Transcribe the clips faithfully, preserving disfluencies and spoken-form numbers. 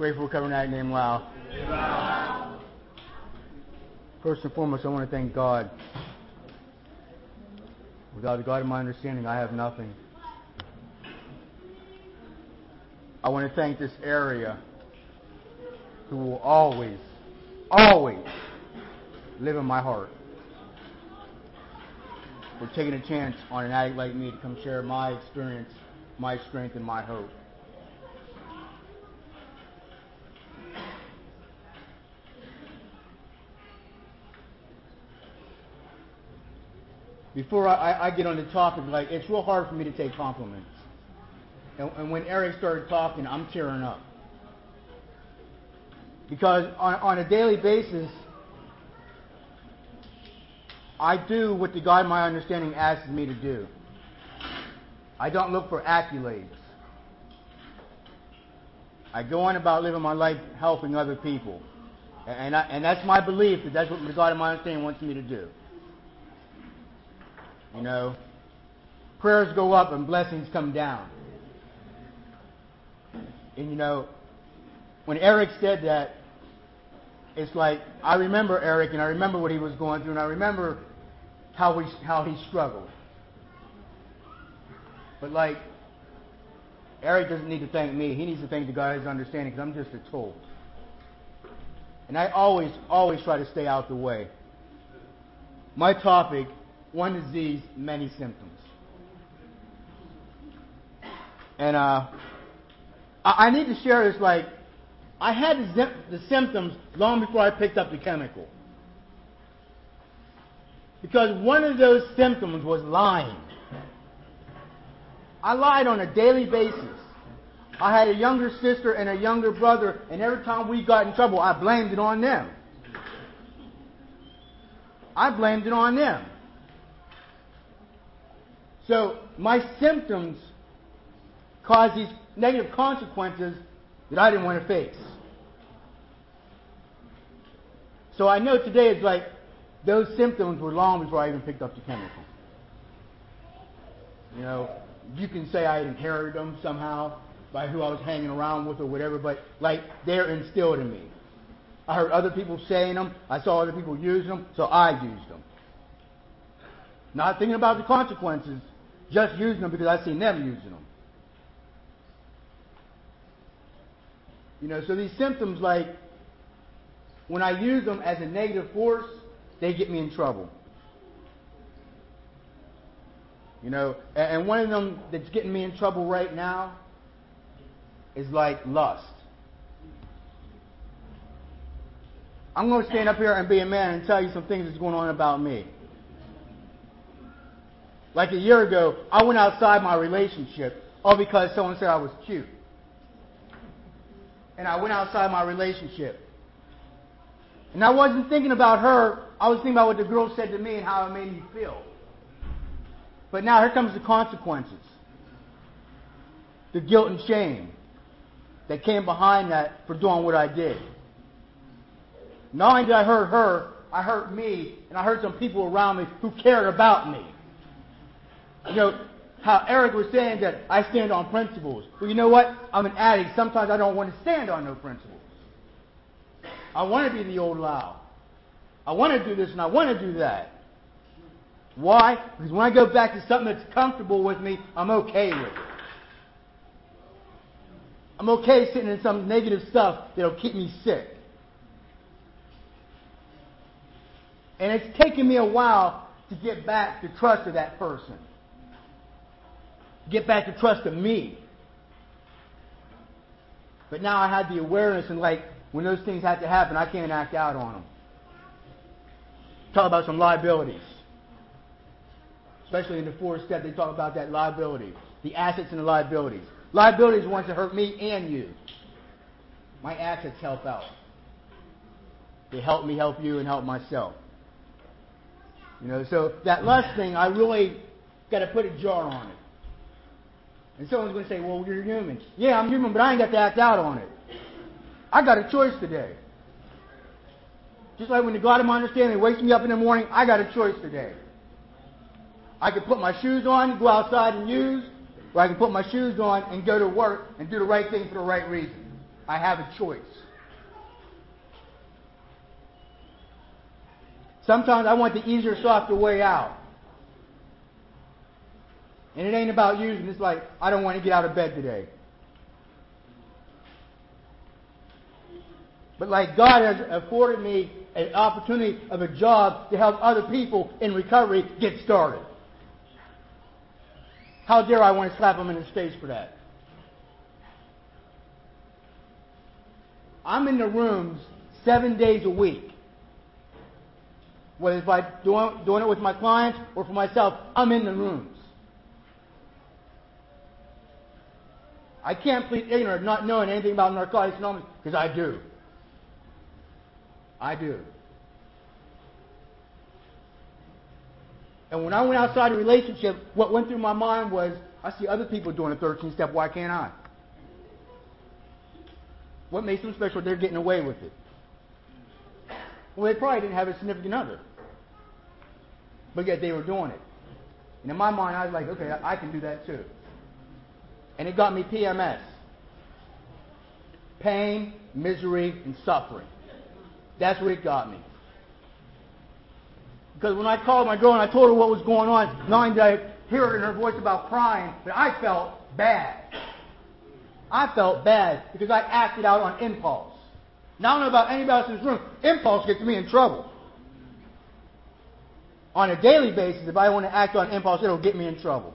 Grateful for covering that name loud. First and foremost, I want to thank God. Without the God of my understanding, I have nothing. I want to thank this area who will always, always live in my heart. For taking a chance on an addict like me to come share my experience, my strength, and my hope. Before I, I get on the topic, like, it's real hard for me to take compliments. And, and when Eric started talking, I'm tearing up. Because on, on a daily basis, I do what the God of my understanding asks me to do. I don't look for accolades. I go on about living my life helping other people. And, I, and that's my belief that that's what the God of my understanding wants me to do. You know, prayers go up and blessings come down. And you know, when Eric said that, it's like, I remember Eric and I remember what he was going through and I remember how he, how he struggled. But like, Eric doesn't need to thank me. He needs to thank the God of his understanding because I'm just a tool. And I always, always try to stay out the way. My topic, one disease, many symptoms. And uh, I, I need to share this, like, I had the, the symptoms long before I picked up the chemical. Because one of those symptoms was lying. I lied on a daily basis. I had a younger sister and a younger brother, and every time we got in trouble, I blamed it on them. I blamed it on them. So my symptoms caused these negative consequences that I didn't want to face. So I know today it's like those symptoms were long before I even picked up the chemical. You know, you can say I inherited them somehow by who I was hanging around with or whatever, but like they're instilled in me. I heard other people saying them. I saw other people using them, so I used them. Not thinking about the consequences, just using them because I seen them using them. You know, so these symptoms, like, when I use them as a negative force, they get me in trouble. You know, and one of them that's getting me in trouble right now is like lust. I'm going to stand up here and be a man and tell you some things that's going on about me. Like a year ago, I went outside my relationship all because someone said I was cute. And I went outside my relationship. And I wasn't thinking about her. I was thinking about what the girl said to me and how it made me feel. But now here comes the consequences. The guilt and shame that came behind that for doing what I did. Not only did I hurt her, I hurt me, and I hurt some people around me who cared about me. You know, how Eric was saying that I stand on principles. Well, you know what? I'm an addict. Sometimes I don't want to stand on no principles. I want to be the old Lau. I want to do this and I want to do that. Why? Because when I go back to something that's comfortable with me, I'm okay with it. I'm okay sitting in some negative stuff that'll keep me sick. And it's taken me a while to get back the trust of that person. Get back the trust of me. But now I had the awareness, and like, when those things have to happen, I can't act out on them. Talk about some liabilities. Especially in the fourth step, they talk about that liability. The assets and the liabilities. Liabilities are ones that hurt me and you. My assets help out. They help me help you and help myself. You know, so that lust thing, I really got to put a jar on it. And someone's going to say, well, you're human. Yeah, I'm human, but I ain't got to act out on it. I got a choice today. Just like when the God of my understanding wakes me up in the morning, I got a choice today. I can put my shoes on, go outside and use, or I can put my shoes on and go to work and do the right thing for the right reason. I have a choice. Sometimes I want the easier, softer way out. And it ain't about using. It's like, I don't want to get out of bed today. But like God has afforded me an opportunity of a job to help other people in recovery get started. How dare I want to slap them in the face for that? I'm in the rooms seven days a week. Whether it's by doing, doing it with my clients or for myself, I'm in the rooms. I can't plead ignorant not knowing anything about Narcotics Anonymous because I do. I do. And when I went outside the relationship, what went through my mind was, I see other people doing a thirteen step, why can't I? What makes them special? They're getting away with it. Well, they probably didn't have a significant other. But yet they were doing it. And in my mind, I was like, okay, I can do that too. And it got me P M S. Pain, misery, and suffering. That's what it got me. Because when I called my girl and I told her what was going on, not only did I hear it in her voice about crying, but I felt bad. I felt bad because I acted out on impulse. Now I don't know about anybody else in this room. Impulse gets me in trouble. On a daily basis, if I want to act on impulse, it'll get me in trouble.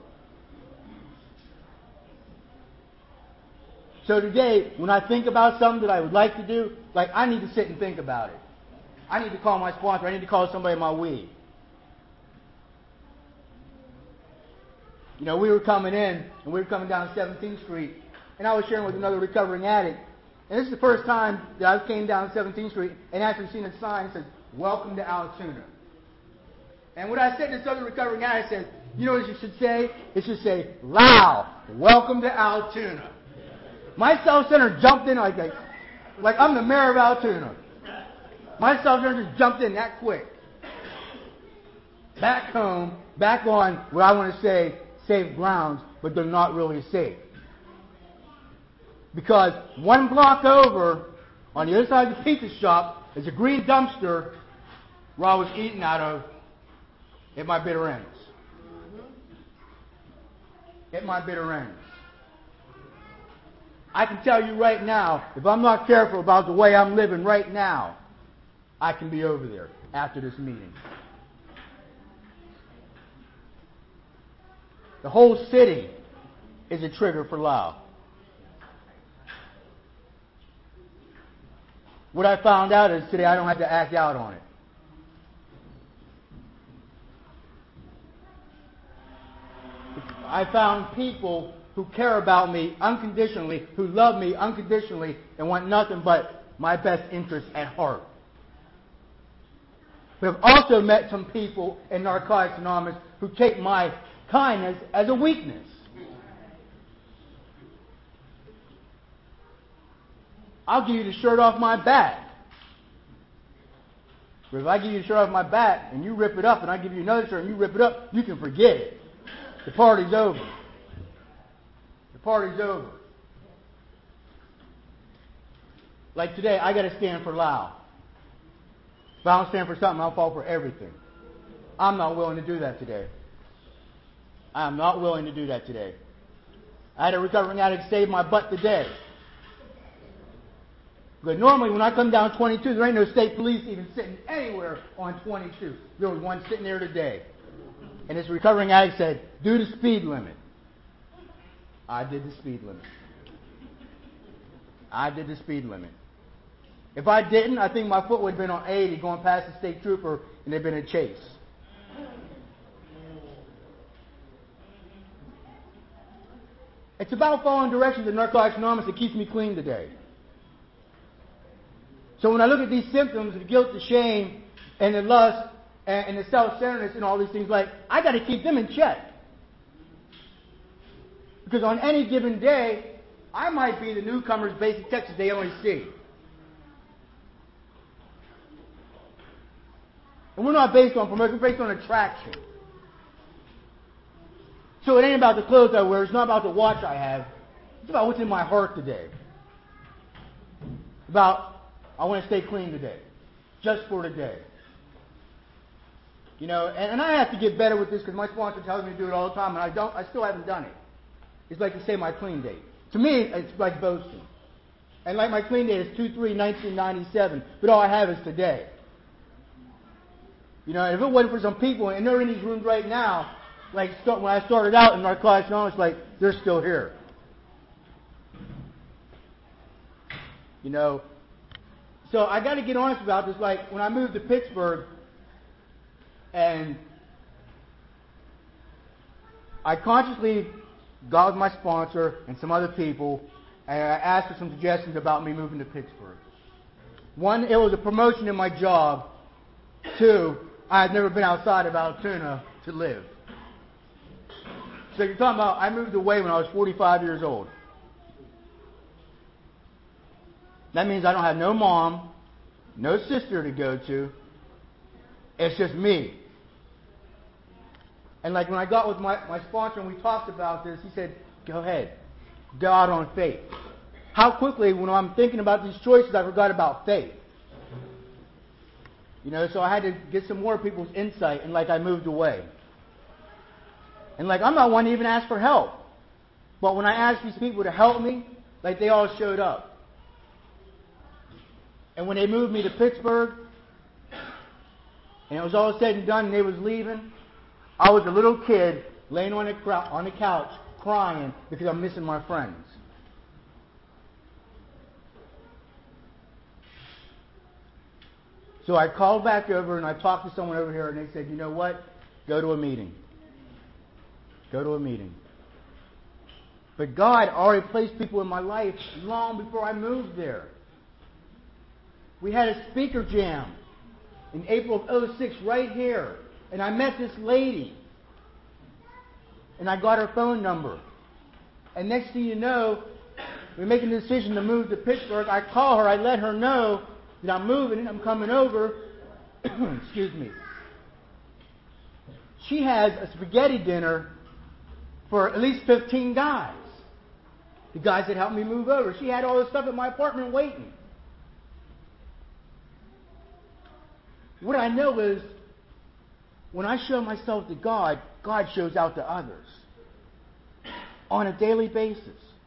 So today, when I think about something that I would like to do, like I need to sit and think about it. I need to call my sponsor. I need to call somebody in my weed. You know, we were coming in, and we were coming down seventeenth Street, and I was sharing with another recovering addict. And this is the first time that I came down seventeenth Street and actually seen a sign that says, "Welcome to Altoona." And what I said to this other recovering addict, I said, you know what you should say? It should say, "Wow, welcome to Altoona." My self-center jumped in like, like, like I'm the mayor of Altoona. My self-center just jumped in that quick. Back home, back on what I want to say, safe grounds, but they're not really safe. Because one block over, on the other side of the pizza shop, is a green dumpster where I was eating out of at my bitter ends. At my bitter ends. I can tell you right now, if I'm not careful about the way I'm living right now, I can be over there after this meeting. The whole city is a trigger for Lyle. What I found out is today I don't have to act out on it. I found people who care about me unconditionally, who love me unconditionally, and want nothing but my best interests at heart. But I've also met some people in Narcotics Anonymous who take my kindness as a weakness. I'll give you the shirt off my back. But if I give you the shirt off my back and you rip it up and I give you another shirt and you rip it up, you can forget it. The party's over. The party's over. Like today, I got to stand for Lyle. If I don't stand for something, I'll fall for everything. I'm not willing to do that today. I'm not willing to do that today. I had a recovering addict save my butt today. But normally when I come down twenty-two, there ain't no state police even sitting anywhere on twenty-two. There was one sitting there today. And this recovering addict said, "Do the speed limit." I did the speed limit. I did the speed limit. If I didn't, I think my foot would have been on eighty going past the state trooper and there'd been a chase. It's about following directions in Narcotics Anonymous that keeps me clean today. So when I look at these symptoms of guilt, the shame, and the lust, and, and the self-centeredness and all these things, like, I got to keep them in check. Because on any given day, I might be the newcomer's basic Texas they only see. And we're not based on promotion, we're based on attraction. So it ain't about the clothes I wear, it's not about the watch I have. It's about what's in my heart today. about, I want to stay clean today, just for today. You know, and, and I have to get better with this because my sponsor tells me to do it all the time, and I don't. I still haven't done it. It's like to say my clean date. To me, it's like boasting. And like my clean date is two three nineteen ninety-seven, but all I have is today. You know, if it wasn't for some people, and they're in these rooms right now, like start, when I started out in Narcotics Anonymous, like they're still here. You know, so I got to get honest about this. Like when I moved to Pittsburgh, and I consciously got with my sponsor and some other people, and I asked for some suggestions about me moving to Pittsburgh. One, it was a promotion in my job. Two, I had never been outside of Altoona to live. So you're talking about I moved away when I was forty-five years old. That means I don't have no mom, no sister to go to. It's just me. And like when I got with my, my sponsor and we talked about this, he said, go ahead. Go out on faith. How quickly, when I'm thinking about these choices, I forgot about faith. You know, so I had to get some more people's insight, and like I moved away. And like I'm not one to even ask for help. But when I asked these people to help me, like they all showed up. And when they moved me to Pittsburgh, and it was all said and done, and they was leaving, I was a little kid laying on the, crowd, on the couch crying because I'm missing my friends. So I called back over and I talked to someone over here, and they said, you know what? Go to a meeting. Go to a meeting. But God already placed people in my life long before I moved there. We had a speaker jam in April of oh six right here. And I met this lady. And I got her phone number. And next thing you know, we're making a decision to move to Pittsburgh. I call her. I let her know that I'm moving and I'm coming over. Excuse me. She has a spaghetti dinner for at least fifteen guys. The guys that helped me move over. She had all this stuff at my apartment waiting. What I know is, when I show myself to God, God shows out to others on a daily basis.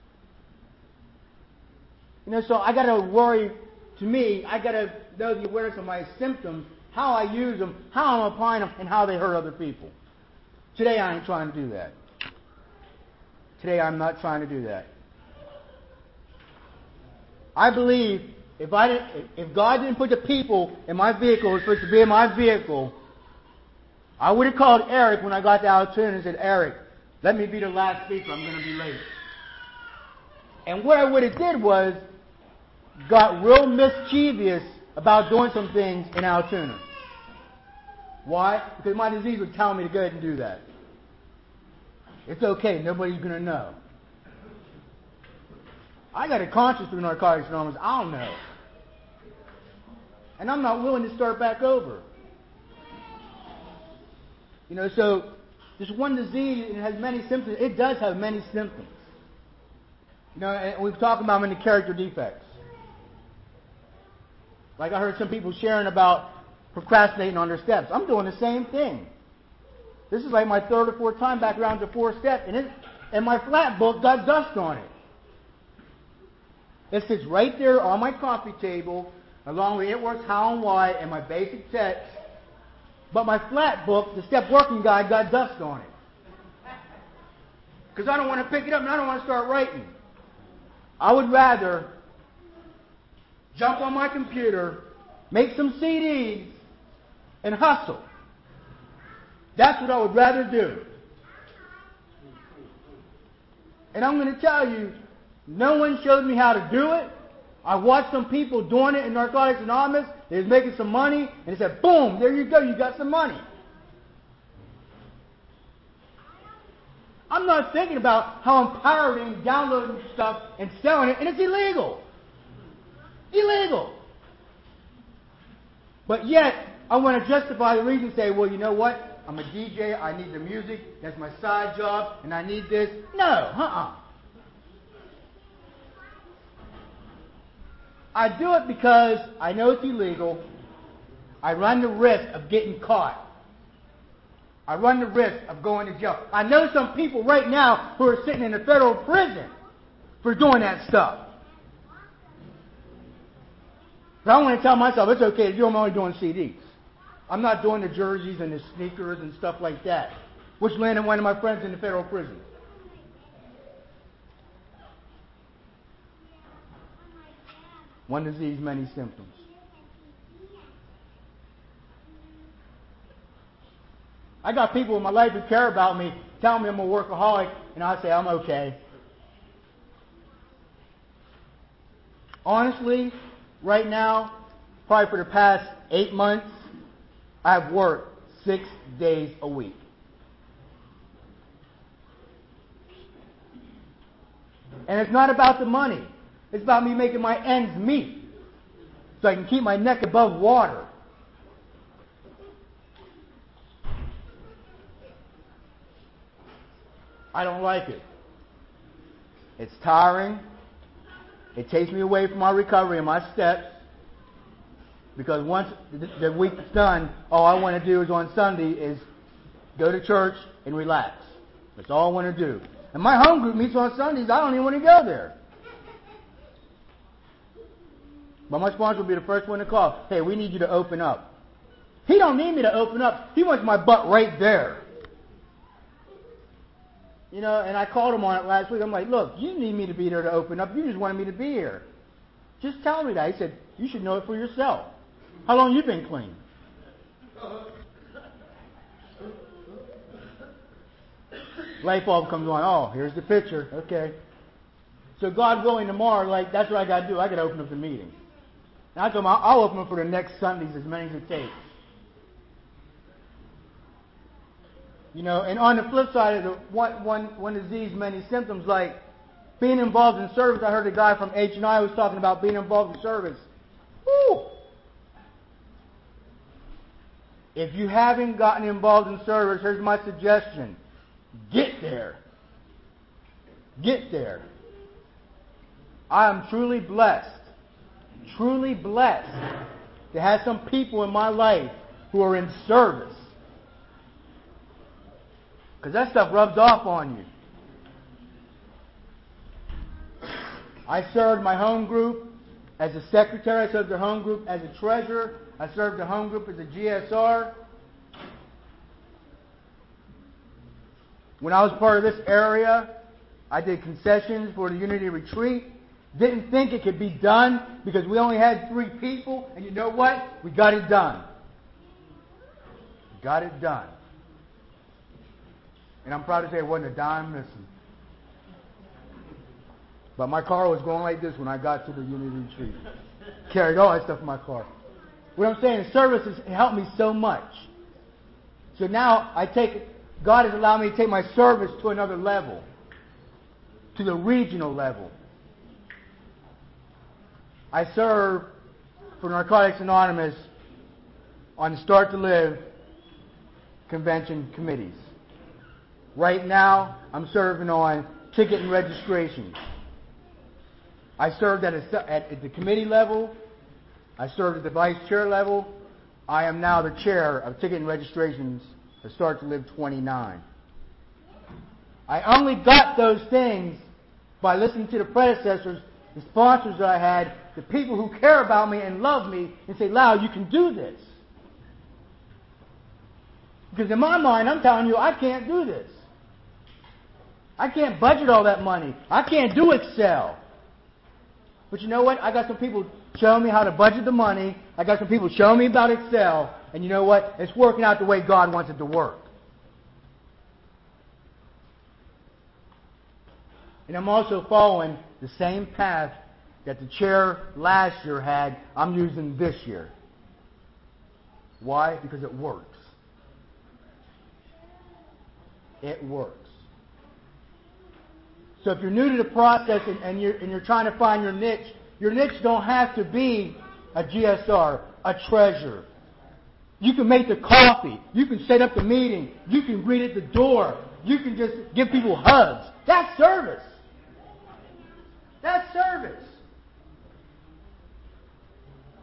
You know, so I got to worry, to me, I got to know the awareness of my symptoms, how I use them, how I'm applying them, and how they hurt other people. Today I ain't trying to do that. Today I'm not trying to do that. I believe if I didn't, if God didn't put the people in my vehicle, was supposed to be in my vehicle, I would have called Eric when I got to Altoona and said, Eric, let me be the last speaker. I'm going to be late. And what I would have did was got real mischievous about doing some things in Altoona. Why? Because my disease would tell me to go ahead and do that. It's okay. Nobody's going to know. I got a conscience through Narcotics Anonymous. I don't know. And I'm not willing to start back over. You know, so this one disease, it has many symptoms. It does have many symptoms. You know, and we've talked about them in the character defects. Like I heard some people sharing about procrastinating on their steps. I'm doing the same thing. This is like my third or fourth time back around to four steps, and, it, and my flat book got dust on it. It sits right there on my coffee table, along with It Works How and Why and my basic text. But my flat book, the Step Working Guide, got dust on it. Because I don't want to pick it up and I don't want to start writing. I would rather jump on my computer, make some C Ds, and hustle. That's what I would rather do. And I'm going to tell you, no one showed me how to do it. I watched some people doing it in Narcotics Anonymous. They was making some money, and they said, boom, there you go, you got some money. I'm not thinking about how I'm pirating, downloading stuff, and selling it, and it's illegal. Illegal. But yet, I want to justify the reason, say, well, you know what? I'm a D J, I need the music, that's my side job, and I need this. No, uh-uh. I do it because I know it's illegal. I run the risk of getting caught. I run the risk of going to jail. I know some people right now who are sitting in a federal prison for doing that stuff. But I want to tell myself it's okay to do. I'm only doing C Ds. I'm not doing the jerseys and the sneakers and stuff like that, which landed one of my friends in the federal prison. One disease, many symptoms. I got people in my life who care about me, telling me I'm a workaholic, and I say I'm okay. Honestly, right now, probably for the past eight months, I've worked six days a week. And it's not about the money. It's about me making my ends meet so I can keep my neck above water. I don't like it. It's tiring. It takes me away from my recovery and my steps. Because once the week is done, all I want to do is on Sunday is go to church and relax. That's all I want to do. And my home group meets on Sundays. I don't even want to go there. But my sponsor will be the first one to call. Hey, we need you to open up. He don't need me to open up. He wants my butt right there. You know, and I called him on it last week. I'm like, look, you need me to be there to open up. You just wanted me to be here. Just tell me that. He said, you should know it for yourself. How long you been clean? Light bulb comes on. Oh, here's the picture. Okay. So God willing, tomorrow, like, that's what I got to do. I got to open up the meeting. And I told him, I'll, I'll open up for the next Sundays, as many as it takes. You know, and on the flip side of the one, one, one disease, many symptoms, like being involved in service. I heard a guy from H and I was talking about being involved in service. Woo! If you haven't gotten involved in service, here's my suggestion. Get there. Get there. I am truly blessed, truly blessed to have some people in my life who are in service. Because that stuff rubs off on you. I served my home group as a secretary. I served the home group as a treasurer. I served the home group as a G S R. When I was part of this area, I did concessions for the Unity Retreat. Didn't think it could be done because we only had three people. And you know what? We got it done. Got it done. And I'm proud to say it wasn't a dime missing. But my car was going like this when I got to the Unity Retreat. Carried all that stuff in my car. What I'm saying is service has helped me so much. So now I take, God has allowed me to take my service to another level. To the regional level. I serve for Narcotics Anonymous on Start to Live convention committees. Right now, I'm serving on ticket and registration. I served at, a, at, at the committee level. I served at the vice chair level. I am now the chair of ticket and registrations for Start to Live twenty-nine. I only got those things by listening to the predecessors, the sponsors that I had, the people who care about me and love me, and say, Lau, you can do this. Because in my mind, I'm telling you, I can't do this. I can't budget all that money. I can't do Excel. But you know what? I got some people showing me how to budget the money. I got some people showing me about Excel. And you know what? It's working out the way God wants it to work. And I'm also following the same path that the chair last year had, I'm using this year. Why? Because it works. It works. So if you're new to the process and, and, you're, and you're trying to find your niche, your niche don't have to be a G S R, a treasurer. You can make the coffee. You can set up the meeting. You can greet at the door. You can just give people hugs. That's service. That's service.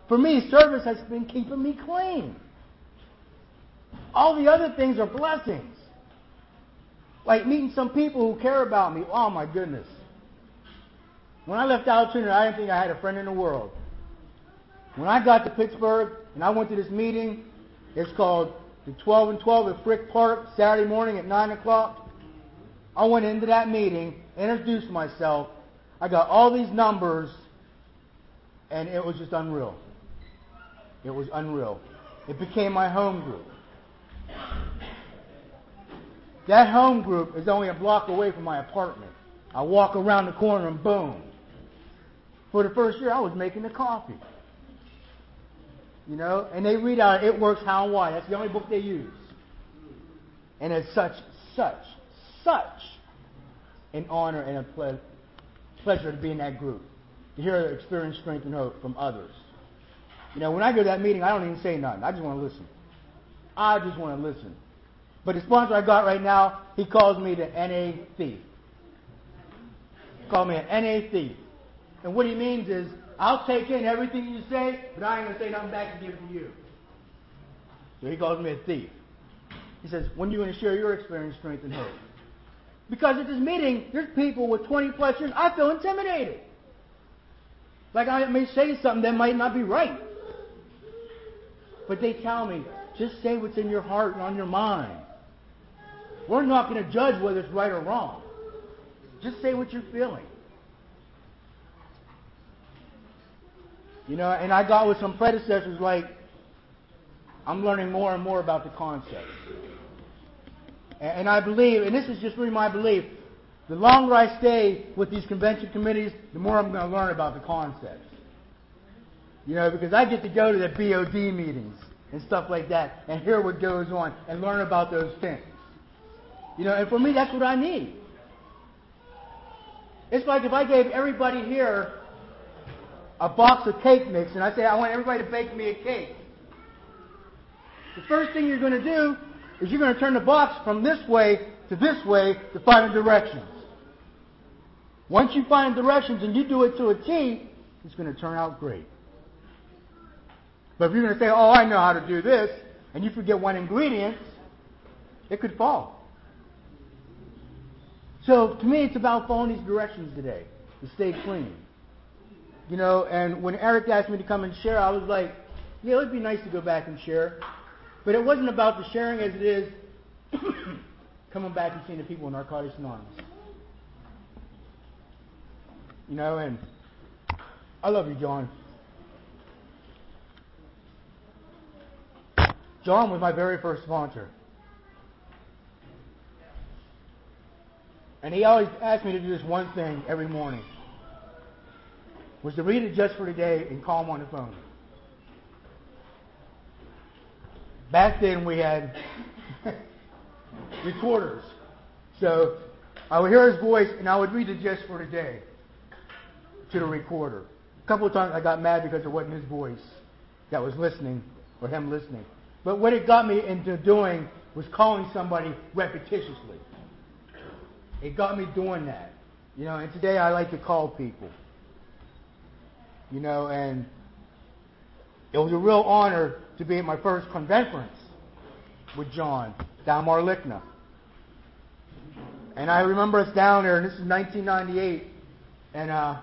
For me, service has been keeping me clean. All the other things are blessings. Like meeting some people who care about me. Oh my goodness. When I left Altoona, I didn't think I had a friend in the world. When I got to Pittsburgh and I went to this meeting, it's called the twelve and twelve at Frick Park, Saturday morning at nine o'clock. I went into that meeting, introduced myself. I got all these numbers, and it was just unreal. It was unreal. It became my home group. That home group is only a block away from my apartment. I walk around the corner and boom. For the first year, I was making the coffee. You know, and they read out It Works How and Why. That's the only book they use. And it's such, such, such an honor and a ple- pleasure to be in that group. To hear experience, strength, and hope from others. You know, when I go to that meeting, I don't even say nothing. I just want to listen. I just want to listen. But the sponsor I got right now, he calls me the N A thief. He called me an N A thief. And what he means is, I'll take in everything you say, but I ain't going to say nothing back to give it to you. So he calls me a thief. He says, when are you going to share your experience, strength, and hope? Because at this meeting, there's people with twenty plus years. I feel intimidated. Like I may say something that might not be right. But they tell me, just say what's in your heart and on your mind. We're not going to judge whether it's right or wrong. Just say what you're feeling. You know, and I got with some predecessors like, I'm learning more and more about the concepts. And, and I believe, and this is just really my belief, the longer I stay with these convention committees, the more I'm going to learn about the concepts. You know, because I get to go to the B O D meetings and stuff like that and hear what goes on and learn about those things. You know, and for me, that's what I need. It's like if I gave everybody here a box of cake mix and I say, I want everybody to bake me a cake. The first thing you're going to do is you're going to turn the box from this way to this way to find the directions. Once you find directions and you do it to a T, it's going to turn out great. But if you're going to say, oh, I know how to do this, and you forget one ingredient, it could fall. So to me, it's about following these directions today to stay clean. You know, and when Eric asked me to come and share, I was like, yeah, it would be nice to go back and share. But it wasn't about the sharing as it is coming back and seeing the people in Narcotics Anonymous. You know, and I love you, John. John was my very first sponsor. And he always asked me to do this one thing every morning, was to read it just for today and call him on the phone. Back then we had recorders. So I would hear his voice and I would read it just for today to the recorder. A couple of times I got mad because it wasn't his voice that was listening or him listening. But what it got me into doing was calling somebody repetitiously. It got me doing that. You know, and today I like to call people. You know, and it was a real honor to be at my first conference with John down Marlikna. And I remember us down there, and this is nineteen ninety-eight, and uh,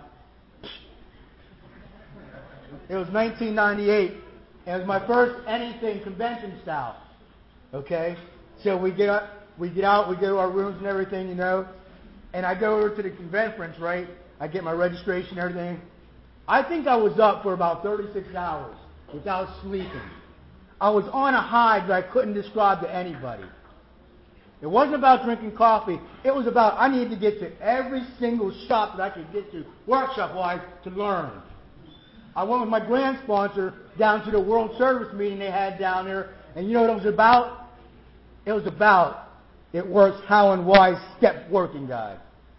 it was nineteen ninety-eight, and it was my first anything convention style. Okay? So we get up, we get out, we go to our rooms and everything, you know, and I go over to the convention, right? I get my registration and everything. I think I was up for about thirty-six hours without sleeping. I was on a high that I couldn't describe to anybody. It wasn't about drinking coffee. It was about I needed to get to every single shop that I could get to, workshop-wise, to learn. I went with my grand sponsor down to the World Service meeting they had down there, and you know what it was about? It was about It Works How and Why Step Working Guide.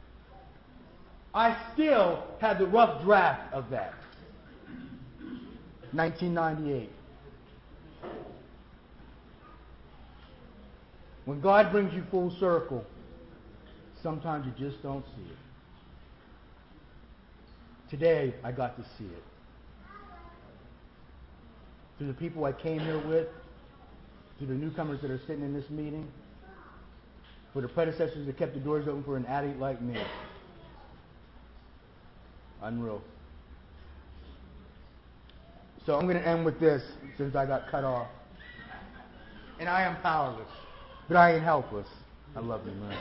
I still had the rough draft of that. nineteen ninety-eight. When God brings you full circle, sometimes you just don't see it. Today, I got to see it. to the people I came here with, to the newcomers that are sitting in this meeting, for the predecessors that kept the doors open for an addict like me. Unreal. So I'm going to end with this, since I got cut off. And I am powerless, but I ain't helpless. I love you, man.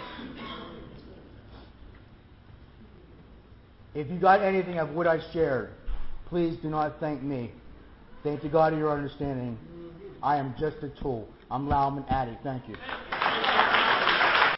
If you got anything of what I shared, please do not thank me. Thank the God of your understanding. I am just a tool. I'm Lauman Addy. Thank you.